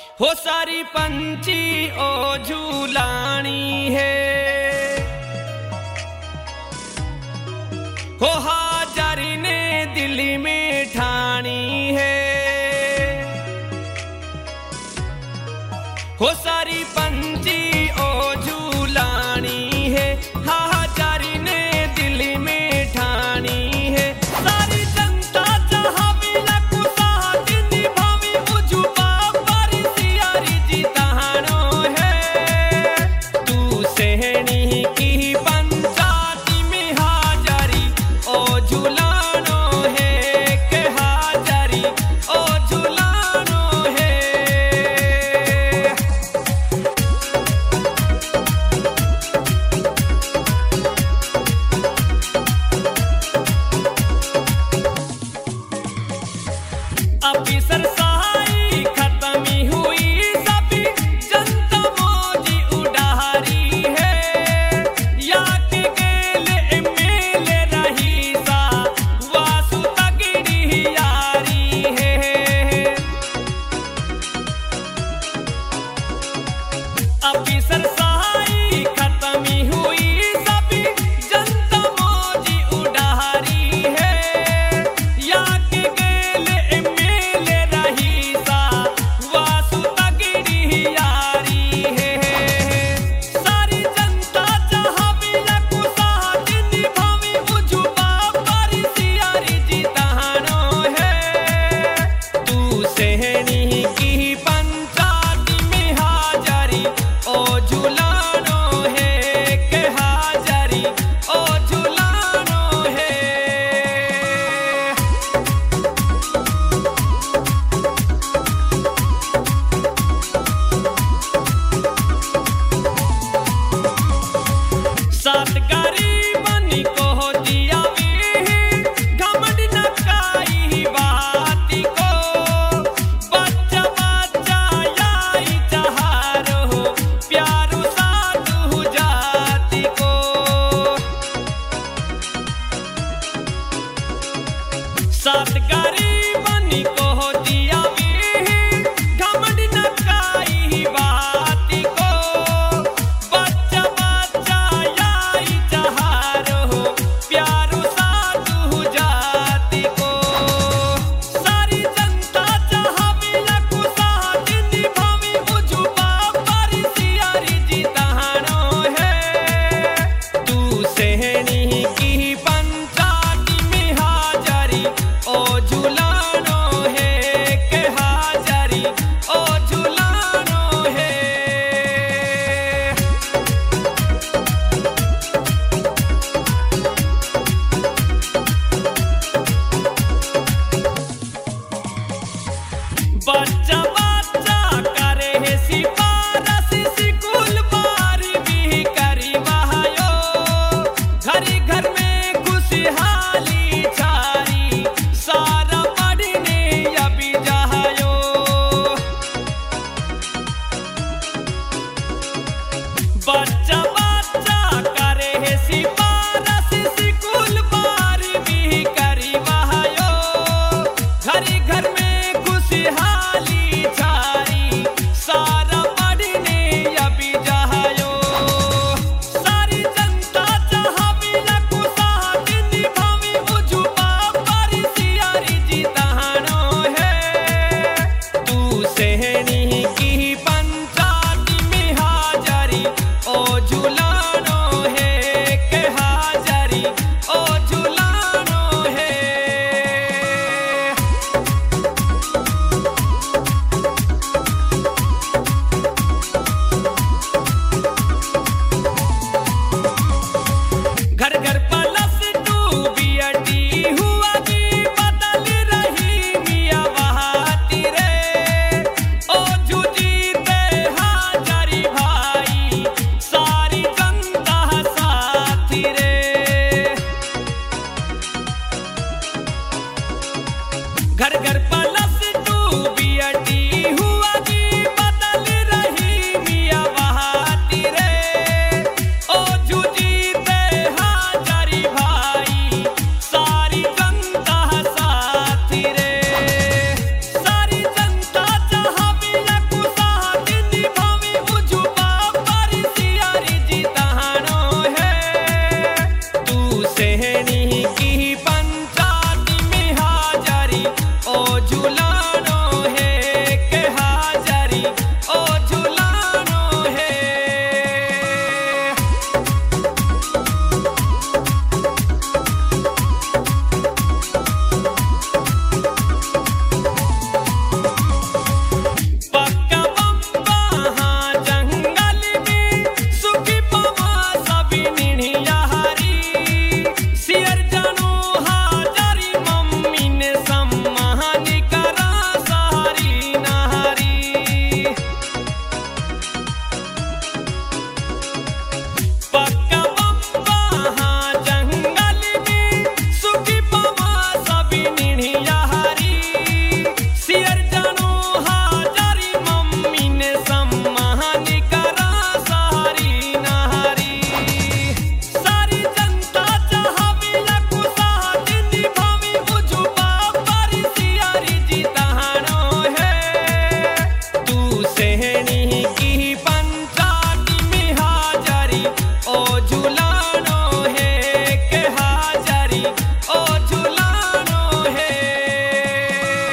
हो सारी पंची ओ झूलानी है, हो हाजारी ने दिल में ठानी है, हो सारी पंची ओ झूलानी है, हाजारी ने दिल में ठानी है। सारी जनता चाहवी लकु साथ निभावी उजुबा पर सियारी जितानो है। तू सहनी की पंचायती में हाजारी ओ झूलानो है, के हाजारी ओ झूलानो है। ऑफिसर सहाई खत्म हुई सभी जनता मौजी उड़ारी है, या के गेल एमएलए रही सा वासु तगड़ी यारी है। ऑफिसर